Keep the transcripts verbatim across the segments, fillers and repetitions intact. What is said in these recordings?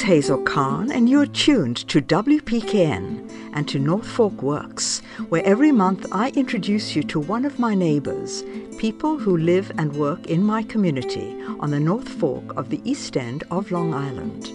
Hazel Khan, and you're tuned to W P K N and to North Fork Works, where every month I introduce you to one of my neighbors, people who live and work in my community on the North Fork of the East End of Long Island.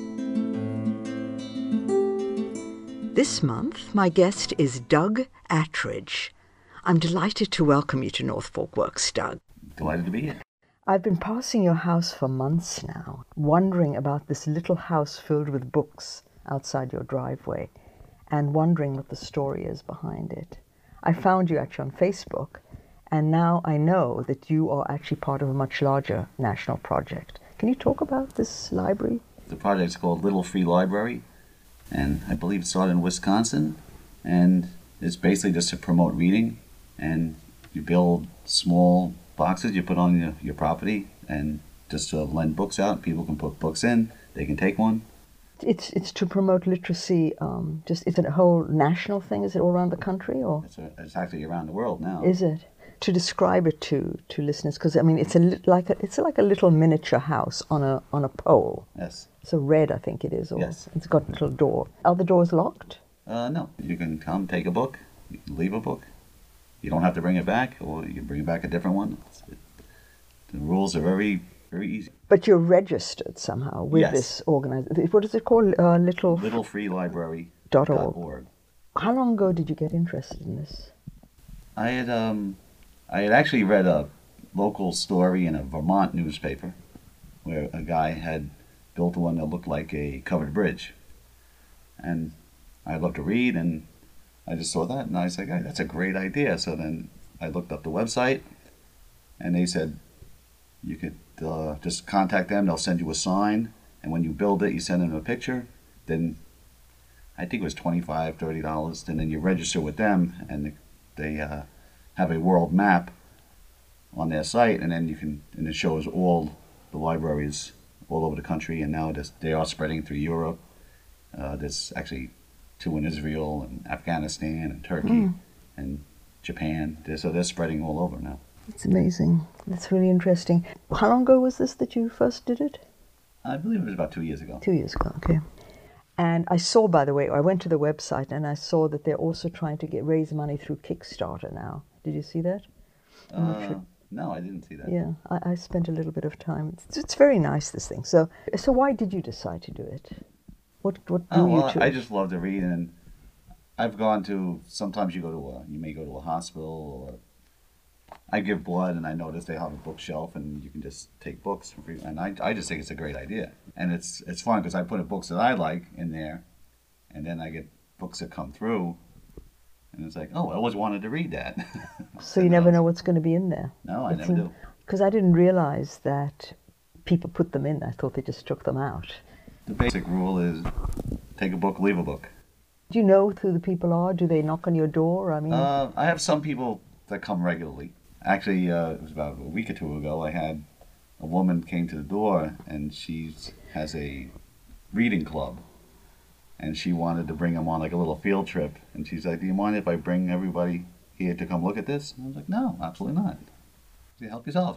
This month, my guest is Doug Attridge. I'm delighted to welcome you to North Fork Works, Doug. Delighted to be here. I've been passing your house for months now, wondering about this little house filled with books outside your driveway and wondering what the story is behind it. I found you actually on Facebook, and now I know that you are actually part of a much larger national project. Can you talk about this library? The project's called Little Free Library, and I believe it started in Wisconsin, and it's basically just to promote reading, and you build small boxes you put on your, your property and just to lend books out. People can put books in, they can take one. It's it's to promote literacy. Um, just is it a whole national thing? Is it all around the country, or It's, a, it's actually around the world now. is it? To describe it to to listeners, because I mean it's a li- like a, it's like a little miniature house on a on a pole. Yes. So red, I think it is. Or Yes. It's got a little door. Are the doors locked? Uh, no, you can come, take a book, you can leave a book. You don't have to bring it back, or you can bring back a different one. It's, it, the rules are very, very easy. But you're registered somehow with Yes. this organization. What is it called? Uh, little. little free library Dot dot org. org. How long ago did you get interested in this? I had um, I had actually read a local story in a Vermont newspaper where a guy had built one that looked like a covered bridge, and I loved to read, and I just saw that, and I was like, hey, that's a great idea. So then I looked up the website, and they said you could uh, just contact them. They'll send you a sign, and when you build it, you send them a picture. Then I think it was twenty-five dollars, thirty dollars, and then you register with them, and they uh, have a world map on their site, and then you can, and it shows all the libraries all over the country, and now this, they are spreading through Europe. Uh, there's actually two in Israel and Afghanistan and Turkey Mm. and Japan. They're, so they're spreading all over now. It's amazing. That's really interesting. How long ago was this that you first did it? I believe it was about two years ago. Two years ago, okay. And I saw, by the way, I went to the website and I saw that they're also trying to get raise money through Kickstarter now. Did you see that? I'm not Uh, sure. no, I didn't see that. Yeah, I, I spent a little bit of time. It's, it's very nice, this thing. So, so why did you decide to do it? What what drew Oh, well, you to I it? just love to read, and I've gone to, sometimes you go to a, you may go to a hospital, or I give blood, and I notice they have a bookshelf, and you can just take books for free, and I, I just think it's a great idea. And it's it's fun, because I put books that I like in there, and then I get books that come through, and it's like, oh, I always wanted to read that. So you never know what's going to be in there. No, I never do. Because I didn't realize that people put them in. I thought they just took them out. The basic rule is take a book, leave a book. Do you know who the people are? Do they knock on your door? I mean, Uh, I have some people that come regularly. Actually, uh, it was about a week or two ago, I had a woman came to the door, and she has a reading club, and she wanted to bring them on like a little field trip, and she's like, do you mind if I bring everybody here to come look at this? And I was like, no, absolutely not. You help yourself.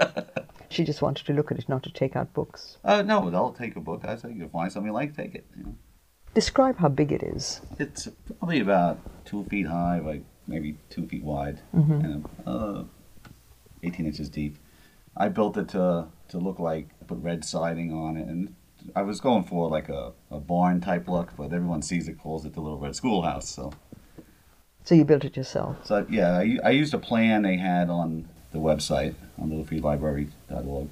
she just wanted to look at it, not to take out books. uh, no, they'll take a book. I said, you find something you like, take it. You know? Describe how big it is. It's probably about two feet high, like maybe two feet wide, Mhm. and uh, eighteen inches deep. I built it to to look like, put red siding on it, and I was going for like a, a barn type look, but everyone sees it, calls it the Little Red Schoolhouse. So, So you built it yourself. so yeah, I, I used a plan they had on the website on little free library dot org,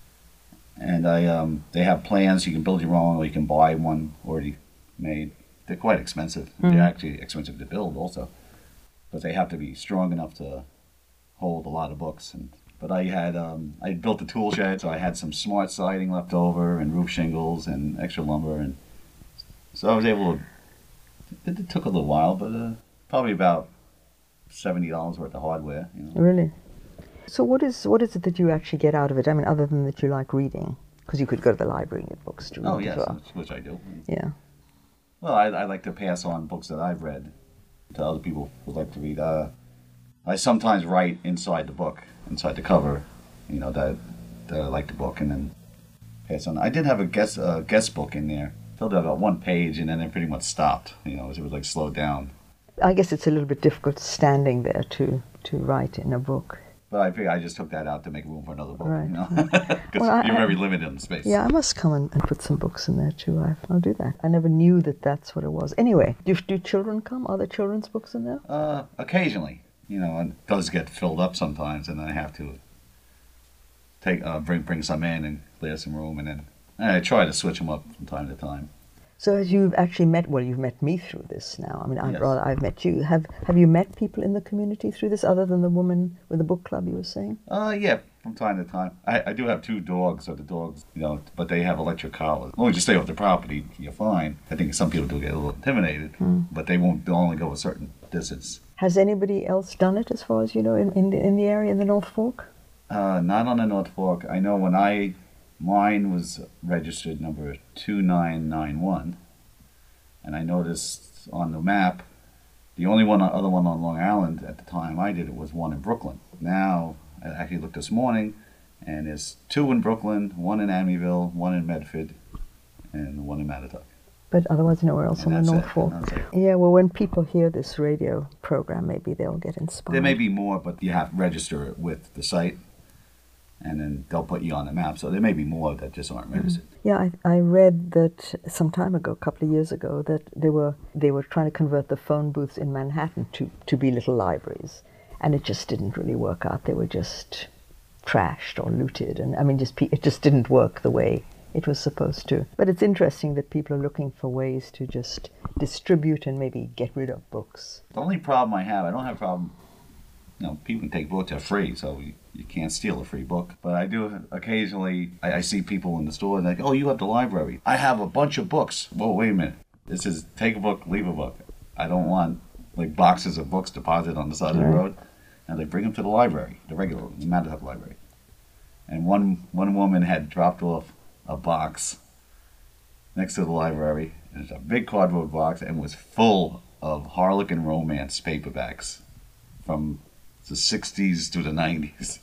and I um, they have plans. You can build your own, or you can buy one already made. They're quite expensive. Mhm. They're actually expensive to build also, but they have to be strong enough to hold a lot of books. And but I had um, I built a tool shed, so I had some smart siding left over, and roof shingles, and extra lumber, and so I was able to. It, it took a little while, but uh, probably about seventy dollars worth of hardware. You know. Really? So what is what is it that you actually get out of it? I mean, other than that you like reading, because you could go to the library and get books to read Oh as yes, well. which I do. Yeah. Well, I, I like to pass on books that I've read to other people who like to read. Uh, I sometimes write inside the book, inside the cover, you know, that, that I like the book, and then pass on. I did have a guest uh, guest book in there filled out about one page, and then it pretty much stopped. You know, it was like slowed down. I guess it's a little bit difficult standing there to, to write in a book. But I figured I just took that out to make room for another book, Right. you know, because Well, you're I- very limited in space. Yeah, I must come and, and put some books in there too. I, I'll do that. I never knew that that's what it was. Anyway, do, do children come? Are there children's books in there? Uh, occasionally, you know, and it does get filled up sometimes, and then I have to take uh, bring bring some in and clear some room, and then and I try to switch them up from time to time. So as you've actually met, well, you've met me through this now. I mean, I'd Yes. rather I've met you. Have Have you met people in the community through this, other than the woman with the book club you were saying? Uh, yeah, from time to time. I, I do have two dogs, so the dogs, you know, but they have electric collars. As long as you stay off the property, you're fine. I think some people do get a little intimidated, but they won't. They'll only go a certain distance. Has anybody else done it, as far as you know, in in the, in the area in the North Fork? Uh, not on the North Fork. I know when I, mine was registered number two nine nine one, and I noticed on the map, the only one other one on Long Island at the time I did it was one in Brooklyn. Now, I actually looked this morning, and there's two in Brooklyn, one in Amityville, one in Medford, and one in Matatuck. But otherwise, nowhere else And on the that's North it. Fork. And that's it. Yeah, well, when people hear this radio program, maybe they'll get inspired. There may be more, but you have to register it with the site, and then they'll put you on the map. So there may be more that just aren't registered. Yeah, I, I read that some time ago, a couple of years ago, that they were they were trying to convert the phone booths in Manhattan to, to be little libraries, and it just didn't really work out. They were just trashed or looted, and I mean, just pe- it just didn't work the way it was supposed to. But it's interesting that people are looking for ways to just distribute and maybe get rid of books. The only problem I have, I don't have a problem, you know, people can take books for free, so you, you can't steal a free book. But I do occasionally, I, I see people in the store and they're like, oh, you have the library. I have a bunch of books. Well, wait a minute. This is take a book, leave a book. I don't want like boxes of books deposited on the side of the Right. road. And they bring them to the library, the regular, the Matatuck library. And one, one woman had dropped off a box next to the library. And it's a big cardboard box and was full of Harlequin romance paperbacks from the sixties to the nineties.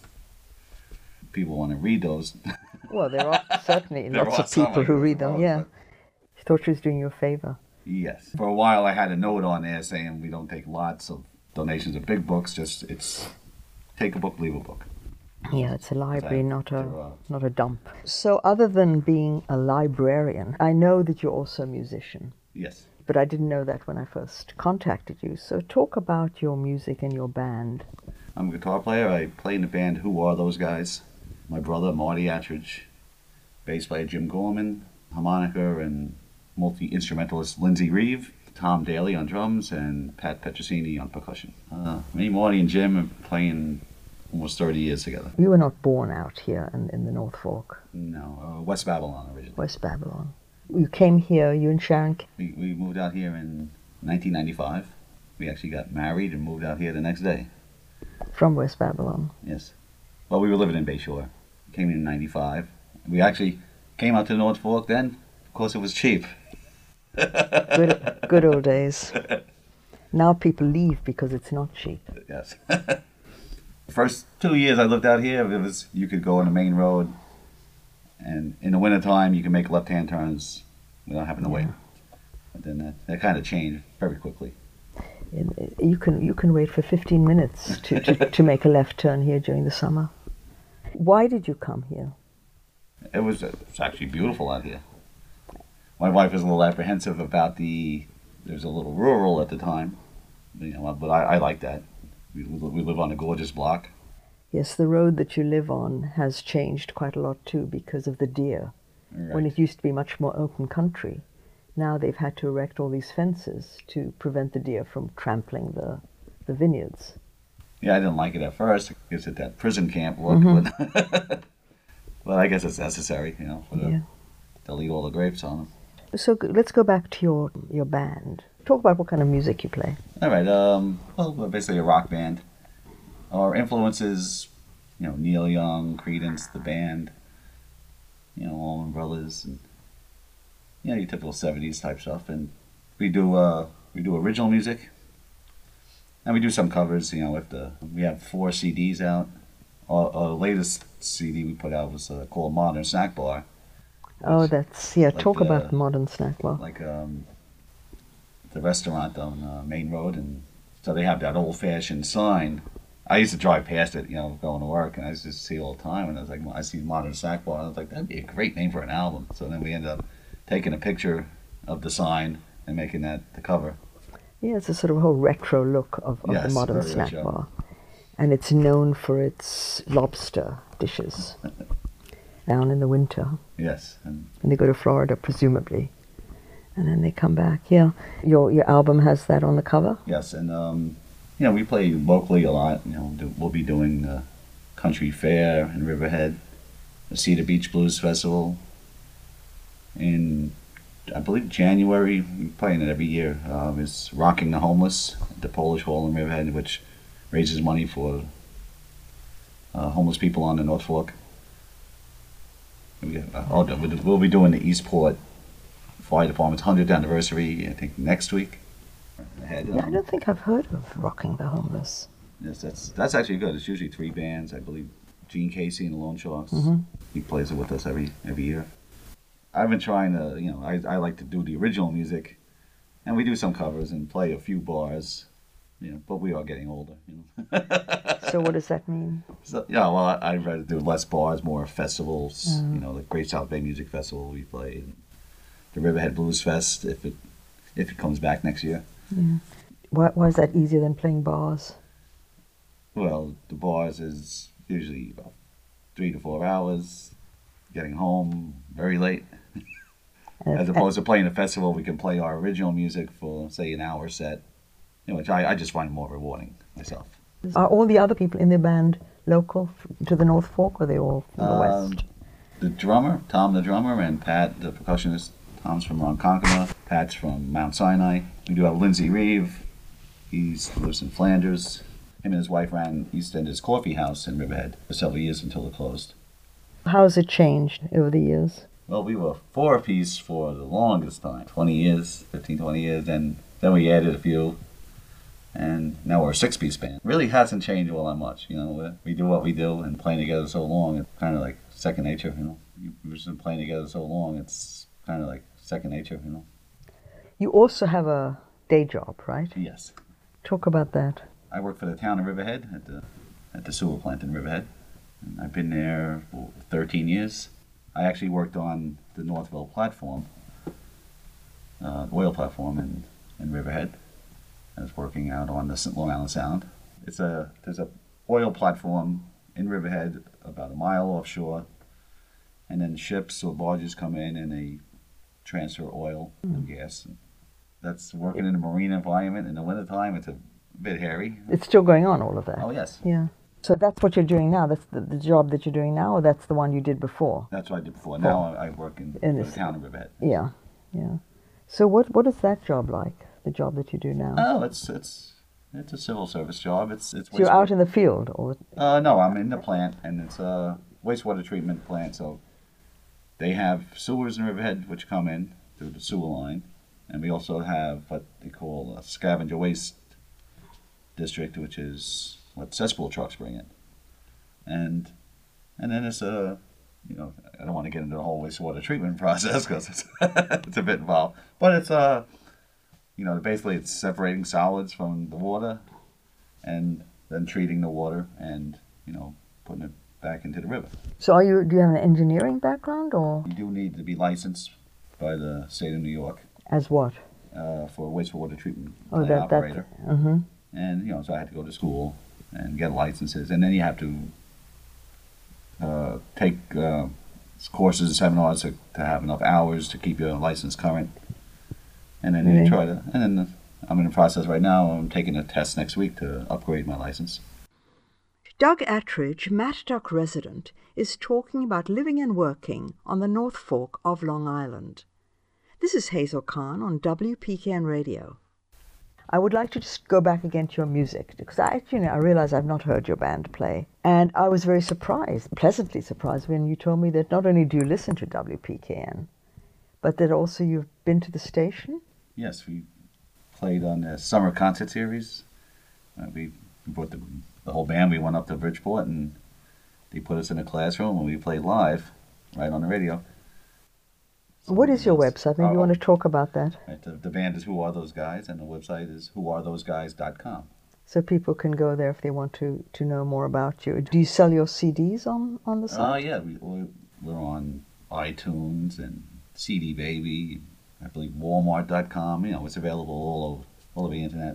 People want to read those. Well, there are certainly There lots are of some, people I who guess, read them, most, yeah. but- She thought she was doing you a favor. Yes. For a while, I had a note on there saying we don't take lots of donations of big books. Just it's take a book, leave a book. Yeah, it's a library, Exactly. not a To, uh, not a dump. So, other than being a librarian, I know that you're also a musician, Yes. but I didn't know that when I first contacted you. So, talk about your music and your band. I'm a guitar player. I play in the band Who Are Those Guys? My brother, Marty Attridge. Bass player Jim Gorman. Harmonica and multi-instrumentalist Lindsey Reeve. Tom Daly on drums and Pat Petrosini on percussion. Uh, me, Marty, and Jim are playing almost thirty years together. You were not born out here in, in the North Fork, No, uh, West Babylon originally. West Babylon. You came here, you and Sharon. ca- We, we moved out here in nineteen ninety-five. We actually got married and moved out here the next day. From West Babylon. Yes. Well, we were living in Bayshore. Came in ninety-five. We actually came out to the North Fork then. Of course, it was cheap. Good, good old days. Now people leave because it's not cheap. Yes. First two years I lived out here, it was you could go on the main road, and in the wintertime you can make left-hand turns without having to wait. But then that, that kind of changed very quickly. In- You can you can wait for fifteen minutes to, to, to make a left turn here during the summer. Why did you come here? It was, it was actually beautiful out here. My wife was a little apprehensive about the, there's a little rural at the time, you know, but I, I like that. We, we live on a gorgeous block. Yes, the road that you live on has changed quite a lot too because of the deer. When Right. it used to be much more open country, now they've had to erect all these fences to prevent the deer from trampling the, the vineyards. Yeah, I didn't like it at first. I guess at that prison camp look, but, but I guess it's necessary, you know, for the, Yeah. they'll eat all the grapes on them. So g- let's go back to your your band. Talk about what kind of music you play. All right, um, well, we're basically a rock band. Our influences, you know, Neil Young, Creedence, the band, you know, Allman Brothers, and you know, your typical seventies type stuff. And we do uh, we do original music, and we do some covers. You know, if the we have four C Ds out. Our, our latest C D we put out was uh, called Modern Snack Bar. Oh, which- that's, yeah, like talk the- about modern snack bar. like um, the restaurant on uh, Main Road, and so they have that old-fashioned sign. I used to drive past it, you know, going to work, and I used to see it all the time. And I was like, I see Modern Snack Bar, and I was like, that'd be a great name for an album. So then we ended up taking a picture of the sign and making that the cover. Yeah, it's a sort of whole retro look of, of the Yes, modern very snack retro. bar. And it's known for its lobster dishes down in the winter. Yes, and And they go to Florida, presumably. And then they come back. Yeah. Your your album has that on the cover? yes, and um, you know, we play locally a lot. You know, do, we'll be doing the Country Fair in Riverhead, the Cedar Beach Blues Festival in, I believe, January. We're playing it every year. Um, it's Rocking the Homeless at the Polish Hall in Riverhead, which raises money for uh, homeless people on the North Fork. We got, uh, oh, we'll we'll be doing the Eastport Fire Department's hundredth anniversary, I think, next week. Ahead, Yeah, I um, don't think I've heard of Rocking the Homeless. Yes, that's that's actually good. It's usually three bands. I believe Gene Casey and the Lone Sharks. Mhm. He plays it with us every every year. I've been trying to, you know, I, I like to do the original music, and we do some covers and play a few bars, you know. But we are getting older, you know. So what does that mean? So, yeah, well, I, I'd rather do less bars, more festivals. You know, the Great South Bay Music Festival we play, and the Riverhead Blues Fest if it if it comes back next year. Why, why is that easier than playing bars? Well, the bars is usually about three to four hours. Getting home very late. And As if- opposed to playing a festival, we can play our original music for, say, an hour set, you know, which I, I just find more rewarding myself. Are all the other people in the band local f- to the North Fork, or are they all from the Um, West? The drummer, Tom the drummer, and Pat the percussionist. Tom's from Ronkonkoma. Pat's from Mount Sinai. We do have Lindsay Reeve. He lives in Flanders. Him and his wife ran East Enders Coffee House in Riverhead for several years until it closed. How has it changed over the years? Well, we were four-piece for the longest time, twenty years, fifteen, twenty years, and then we added a few, and now we're a six-piece band. Really hasn't changed all that much, you know. We we do what we do, and playing together so long, it's kind of like second nature, you know. We've just been playing together so long, it's kind of like second nature, you know. You also have a day job, right? Yes. Talk about that. I work for the town of Riverhead at the at the sewer plant in Riverhead. And I've been there for thirteen years. I actually worked on the Northville platform, uh, the oil platform in, in Riverhead. I was working out on the Saint Long Island Sound. It's a there's a oil platform in Riverhead about a mile offshore, and then ships or barges come in and they transfer oil and gas. That's working in a marine environment in the wintertime. It's a bit hairy. It's still going on, all of that. Oh yes, Yeah. So that's what you're doing now. That's the, the job that you're doing now, or that's the one you did before? that's what I did before. Now I, I work in, In for this- the town of Riverhead. Yeah, yeah. So what what is that job like? The job that you do now? Oh, it's it's it's a civil service job. It's it's so you're wastewater- out in the field, or Uh, no, I'm in the plant, and it's a wastewater treatment plant. So they have sewers in Riverhead which come in through the sewer line, and we also have what they call a scavenger waste district, which is what cesspool trucks bring in, and and then it's a you know I don't want to get into the whole wastewater treatment process because it's it's a bit involved, but it's uh you know basically it's separating solids from the water, and then treating the water and you know putting it back into the river. so are you? Do you have an engineering background, or You do need to be licensed by the state of New York as what? uh, for a wastewater treatment Oh, plant that operator. that. Mm-hmm. And you know, so I had to go to school and get licenses, and then you have to uh, take uh, courses and seminars to, to have enough hours to keep your license current. And then Really? you try to, and then I'm in the process right now. I'm taking a test next week to upgrade my license. Doug Attridge, Matt Duck resident, is talking about living and working on the North Fork of Long Island. This is Hazel Khan on W P K N Radio. I would like to just go back again to your music, because I actually, I realize I've not heard your band play. And I was very surprised, pleasantly surprised, when you told me that not only do you listen to W P K N, but that also you've been to the station? Yes, we played on the summer concert series. Uh, we brought the, the whole band. We went up to Bridgeport, and they put us in a classroom, and we played live right on the radio. What is your Yes. website? Maybe Oh, you want oh. to talk about that. Right, the, the band is Who Are Those Guys, and the website is who are those guys dot com. So people can go there if they want to, to know more about you. Do you sell your C Ds on, on the Oh, site? yeah, we, we're, we're on iTunes and C D Baby, I believe Walmart dot com. You know, it's available all over, all over the internet.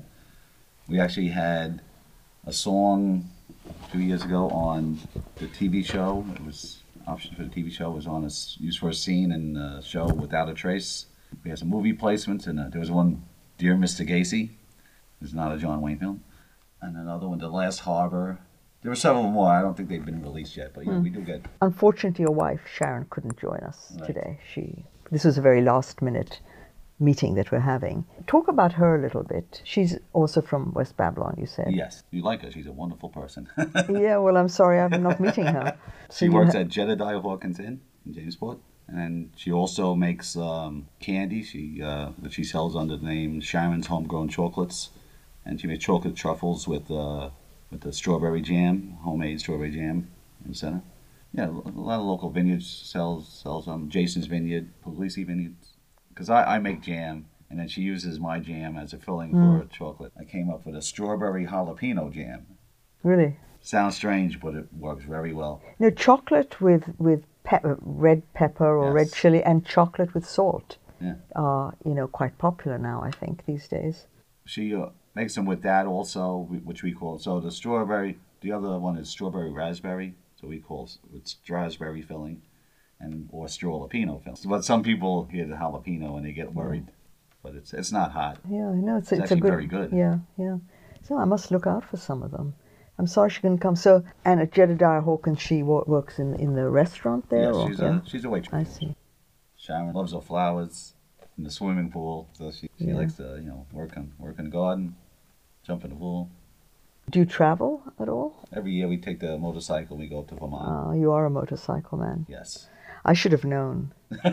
We actually had a song two years ago on the T V show. It was option for the T V show. It was on a, s- used for a scene in the show Without a Trace. We had some movie placements, and uh, there was one, Dear Mister Gacy. It's not a John Wayne film. And another one, The Last Harbor. There were several more. I don't think they've been released yet, but yeah, Hmm. we do get. Unfortunately, your wife, Sharon, couldn't join us Right. today. She This was a very last minute meeting that we're having. Talk about her a little bit. She's also from West Babylon, you said. Yes, you like her. She's a wonderful person. Yeah, well, I'm sorry I'm not meeting her. She you works ha- at Jedediah Hawkins Inn in Jamesport, and then she also makes um, candy. She uh, that she sells under the name Sharon's Homegrown Chocolates, and she makes chocolate truffles with uh, with the strawberry jam, homemade strawberry jam in the center. Yeah, a lot of local vineyards sells sells um Jason's Vineyard, Puglisi Vineyards, because I, I make jam. And then she uses my jam as a filling for her chocolate. I came up with a strawberry jalapeno jam. Really? Sounds strange, but it works very well. You know, chocolate with, with pe- red pepper or red Yes. chili and chocolate with salt Yeah. are, you know, quite popular now, I think, these days. She uh, makes them with that also, wh- which we call, so the strawberry, the other one is strawberry raspberry, so we call s- it's raspberry filling, and or strawlepino filling. But some people hear the jalapeno and they get worried, but it's it's not hot. Yeah, I know. It's, It's it's, a actually good, very good. Yeah, yeah. So I must look out for some of them. I'm sorry she couldn't come. So, and at Jedediah Hawkins, she wo- works in, in the restaurant there? Yeah, or- she's yeah? a she's a waitress. I see. Sharon loves her flowers in the swimming pool, so she, she Yeah. likes to you know work on work in the garden, jump in the pool. Do you travel at all? Every year we take the motorcycle, we go to Vermont. Uh, you are a motorcycle man. Yes. I should have known.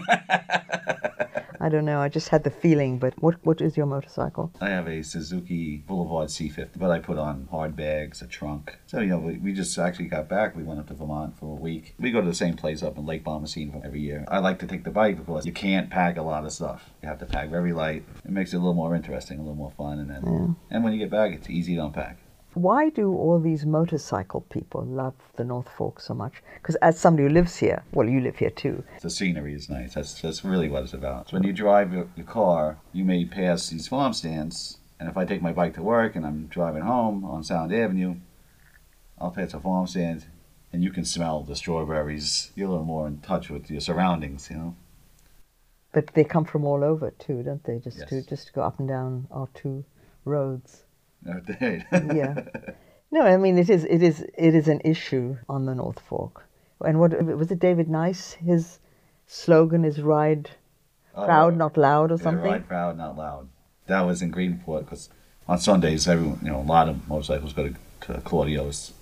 I don't know. I just had the feeling. But what what is your motorcycle? I have a Suzuki Boulevard C fifty, but I put on hard bags, a trunk. So, you know, we, we just actually got back. We went up to Vermont for a week. We go to the same place up in Lake Bomoseen every year. I like to take the bike because you can't pack a lot of stuff. You have to pack very light. It makes it a little more interesting, a little more fun. And then, Yeah. and when you get back, it's easy to unpack. Why do all these motorcycle people love the North Fork so much? Because as somebody who lives here, well, you live here too. The scenery is nice. That's, that's really what it's about. So when you drive your, your car, you may pass these farm stands. And if I take my bike to work and I'm driving home on Sound Avenue, I'll pass a farm stand and you can smell the strawberries. You're a little more in touch with your surroundings, you know. But they come from all over too, don't they? Just to Yes. just to go up and down our two roads. yeah. No, I mean it is it is it is an issue on the North Fork. And what was it? David Nice. His slogan is "Ride proud, not loud," or something. Ride proud, not loud. That was in Greenport because on Sundays, everyone, you know, a lot of motorcycles go to, to Claudio's,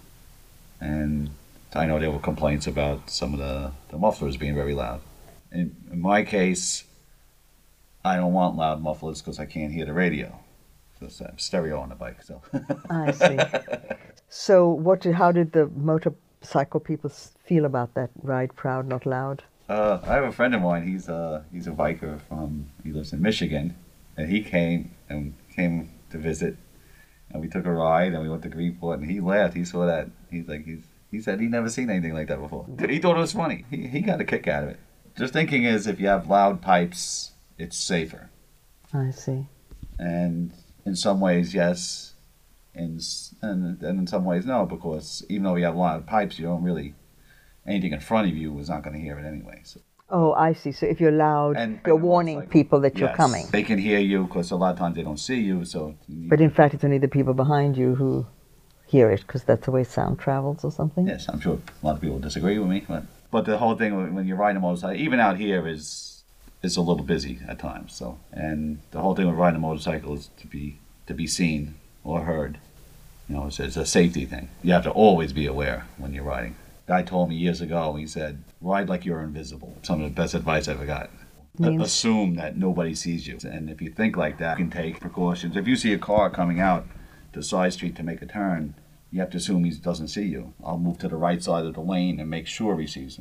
and I know there were complaints about some of the, the mufflers being very loud. In, in my case, I don't want loud mufflers because I can't hear the radio. So it's a stereo on the bike. So I see. So, what? Did, how did the motorcycle people s- feel about that? Ride proud, not loud. uh, I have a friend of mine. He's a he's a biker from. He lives in Michigan, and he came and came to visit, and we took a ride and we went to Greenport, and he laughed. He saw that. He's like he's he said he never seen anything like that before. He thought it was funny. He he got a kick out of it. Just thinking is if you have loud pipes, it's safer. I see. And in some ways, yes. In, s- and, and in some ways, no, because even though you have loud pipes, you don't really, anything in front of you is not going to hear it anyway. So, Oh, I see. So if you're loud, And- you're and warning motorcycle. people that you're yes, coming. They can hear you because a lot of times they don't see you. So, you need- But in fact, it's only the people behind you who hear it because that's the way sound travels or something. yes, I'm sure a lot of people disagree with me. But, but the whole thing when- when you're riding a motorcycle, even out here, is is a little busy at times. So, and the whole thing with riding a motorcycle is to be to be seen or heard. You know, it's, it's a safety thing. You have to always be aware when you're riding. Guy told me years ago, he said, ride like you're invisible. Some of the best advice I ever got. Means- Assume that nobody sees you. And if you think like that, you can take precautions. If you see a car coming out to side street to make a turn, you have to assume he doesn't see you. I'll move to the right side of the lane and make sure he sees me. If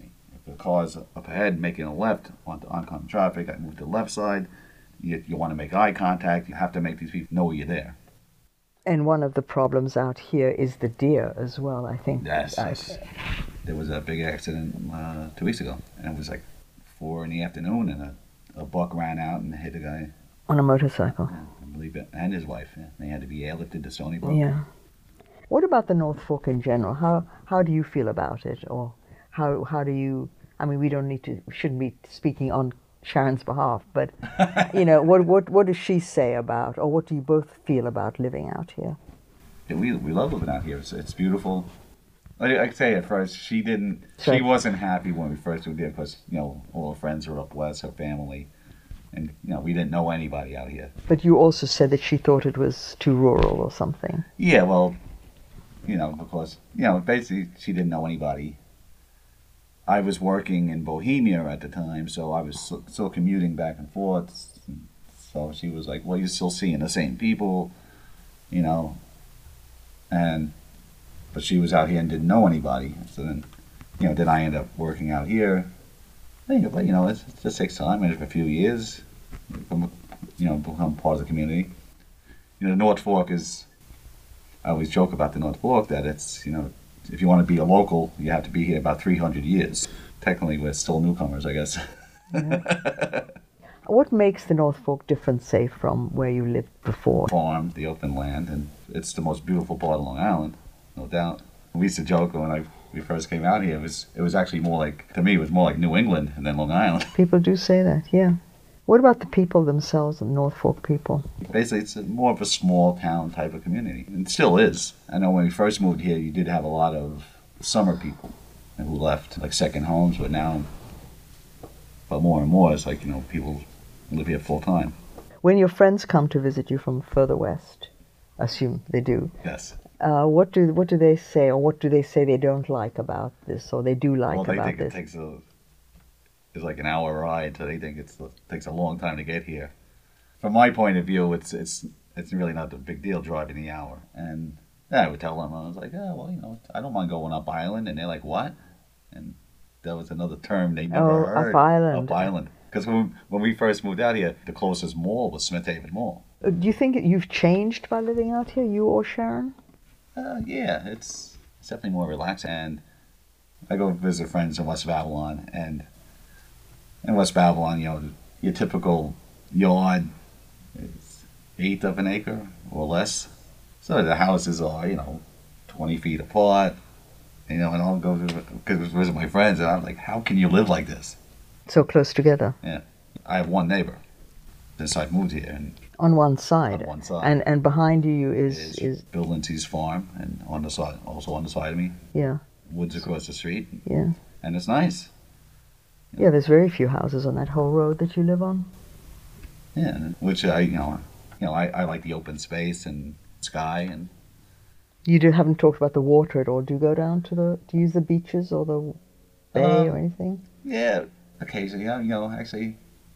the car's up ahead making a left onto oncoming traffic. I move to the left side. You, you want to make eye contact. You have to make these people know you're there. And one of the problems out here is the deer as well, I think. Yes. I, yes. There was a big accident uh, two weeks ago, and it was like four in the afternoon, and a, a buck ran out and hit a guy. On a motorcycle. Yeah, I believe it, and his wife. Yeah. They had to be airlifted to Stony Brook. Yeah. What about the North Fork in general? How how do you feel about it, or how how do you? I mean, we don't need to, shouldn't be speaking on Sharon's behalf, but you know, what what what does she say about, or what do you both feel about living out here? Yeah, we we love living out here. It's, it's beautiful. I, I can say at first she didn't. Sure. She wasn't happy when we first moved here because you know all her friends were up west, her family, and you know we didn't know anybody out here. But you also said that she thought it was too rural or something. Yeah, well, you know, because you know basically she didn't know anybody. I was working in Bohemia at the time, so I was still, still commuting back and forth. So she was like, well, you're still seeing the same people, you know. And, but she was out here and didn't know anybody. So then, you know, then I ended up working out here. I think, but, you know, it just takes time. And for a few years, you know, become part of the community. You know, the North Fork is, I always joke about the North Fork that it's, you know, if you want to be a local, you have to be here about three hundred years. Technically, we're still newcomers, I guess. Yeah. What makes the North Fork different, say, from where you lived before? Farm, the open land, and it's the most beautiful part of Long Island, no doubt. We used to joke when I, we first came out here, it was, it was actually more like, to me, it was more like New England than Long Island. People do say that, yeah. What about the people themselves, the North Fork people? Basically, it's a, more of a small town type of community. And it still is. I know when we first moved here, you did have a lot of summer people who left, like second homes, but now, but more and more, it's like, you know, people live here full time. When your friends come to visit you from further west, assume they do, Yes. uh, what do what do they say, or what do they say they don't like about this, or they do like Well, they about think this? it takes a, it's like an hour ride, so they think it's, it takes a long time to get here. From my point of view, it's it's it's really not a big deal driving the hour. And yeah, I would tell them, I was like, oh, well, you know, I don't mind going up island. And they're like, what? And that was another term they never Oh, heard. up island. Up island. Because when, when we first moved out here, the closest mall was Smith Haven Mall. Uh, Do you think that you've changed by living out here, you or Sharon? Uh, yeah, it's, it's definitely more relaxed. And I go visit friends in West Babylon, and in West Babylon, you know, your typical yard is eighth of an acre or less. So the houses are, you know, twenty feet apart. You know, and I'll go to visit my friends, and I'm like, how can you live like this? So close together? Yeah. I have one neighbor since I've moved here. And on one side? On one side. And and behind you is... is, is Bill Lindsay's farm, and on the side, also on the side of me, yeah, woods across the street. yeah. And it's nice. Yeah, there's very few houses on that whole road that you live on. Yeah, and- which I, you know, you know, I, I like the open space and sky, and You do, haven't talked about the water at all. Do you go down to the, do you use the beaches or the bay Uh, or anything? yeah, occasionally, yeah, you know, actually,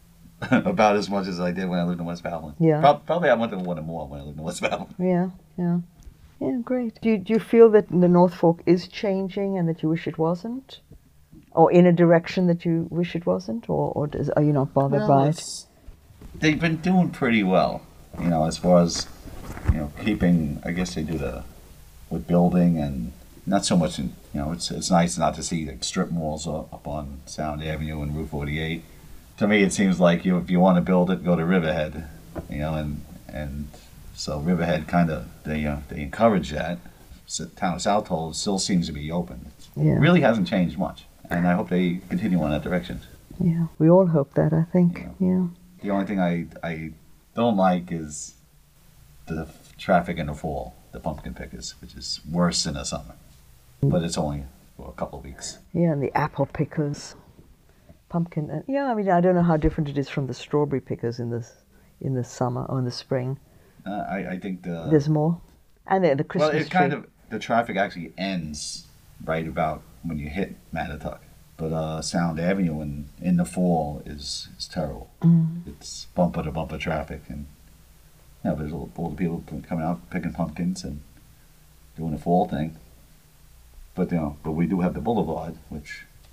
about as much as I did when I lived in West Babylon. Yeah. Prob- Probably I went to one more when I lived in West Babylon. Yeah, yeah. Yeah, great. Do you, do you feel that the North Fork is changing and that you wish it wasn't? Or in a direction that you wish it wasn't? Or, or does, are you not bothered Well, by it? it's- they've been doing pretty well, you know, as far as, you know, keeping, I guess they do the, with building and not so much, in, you know, it's it's nice not to see like strip malls up, up on Sound Avenue and Route forty-eight. To me, it seems like you, if you want to build it, go to Riverhead, you know, and and so Riverhead kind of, they uh, they encourage that. So town of Southold still seems to be open. Yeah. It really hasn't changed much, and I hope they continue on that direction. Yeah, we all hope that, I think. Yeah. The only thing I, I don't like is the f- traffic in the fall, the pumpkin pickers, which is worse in the summer. But it's only for a couple of weeks. Yeah, and the apple pickers. Pumpkin. Uh, yeah, I mean, I don't know how different it is from the strawberry pickers in the, in the summer or in the spring. Uh, I, I think the... There's more. And the, the Christmas well, it tree. kind of, the traffic actually ends right about when you hit Mattatuck. But uh, Sound Avenue in, in the fall is, is terrible. Mm. It's bumper to bumper traffic. And yeah, there's all, all the people coming out picking pumpkins and doing the fall thing. But you know, but we do have the boulevard, which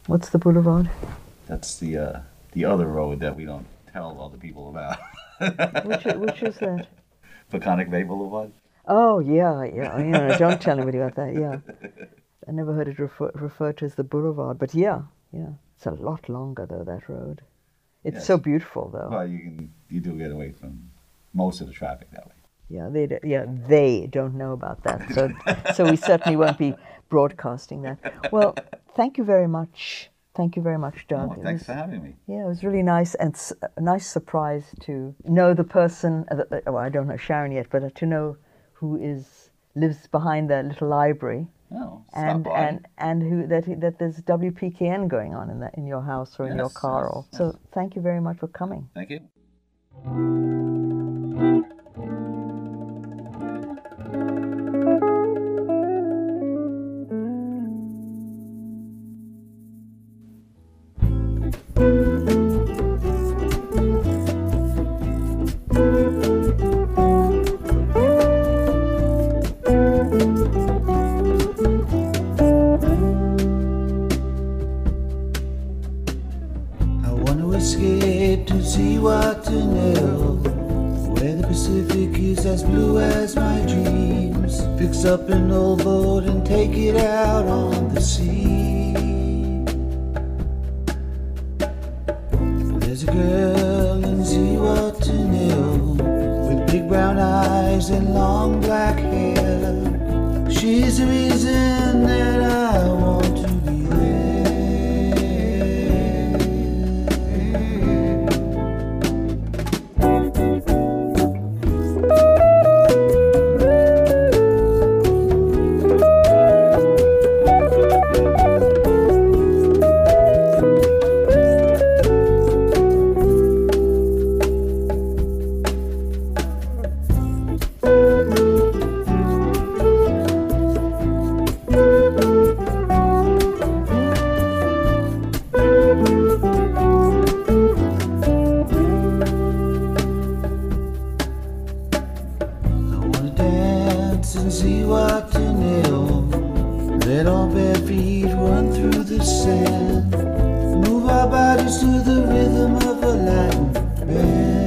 What's the boulevard? That's the uh, the other road that we don't tell other people about. Which, which is that? Peconic Bay Boulevard. Oh, yeah, yeah. You know, don't tell anybody about that, yeah. I never heard it refer, referred to as the boulevard, but yeah, yeah. It's a lot longer, though, that road. It's Yes. so beautiful, though. Well, you can you do get away from most of the traffic that way. Yeah, they do, yeah they don't know about that, so so we certainly won't be broadcasting that. Well, thank you very much. Thank you very much, Doug. Oh, It thanks was- for having me. Yeah, it was really nice and s- a nice surprise to know the person. Uh, uh, well, I don't know Sharon yet, but uh, to know who is lives behind that little library, Oh, and stop by. and and who that that there's W P K N going on in that in your house or in your Yes, car. yes, Or, yes. So thank you very much for coming. Thank you. I want to escape to Zihuatanejo, where the Pacific is as blue as my dreams. Fix up an old boat and take it out on the sea. There's a girl in Zihuatanejo with big brown eyes and long black hair. She's the reason that I want to be there. I wanna dance in Zihuatanejo, let our bare feet run through the sand, move our bodies to the rhythm of a Latin band.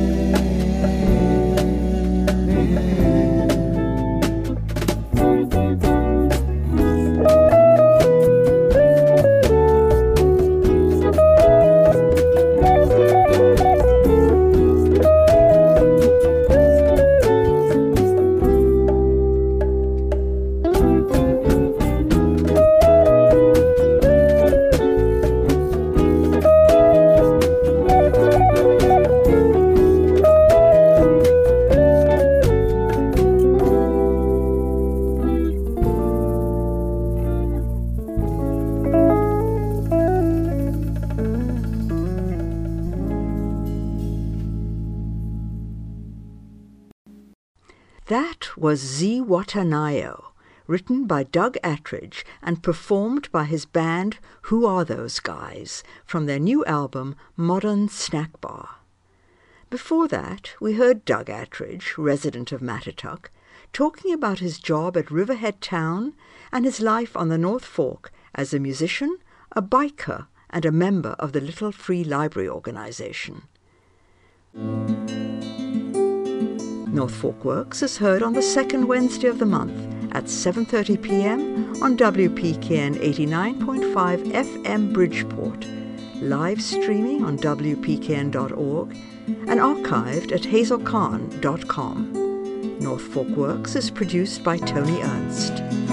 That was Zihuatanejo, written by Doug Attridge and performed by his band Who Are Those Guys from their new album Modern Snack Bar. Before that, we heard Doug Attridge, resident of Mattituck, talking about his job at Riverhead Town and his life on the North Fork as a musician, a biker, and a member of the Little Free Library organization. North Fork Works is heard on the second Wednesday of the month at seven thirty p m on W P K N eighty-nine point five F M Bridgeport, live streaming on W P K N dot org and archived at hazel khan dot com. North Fork Works is produced by Tony Ernst.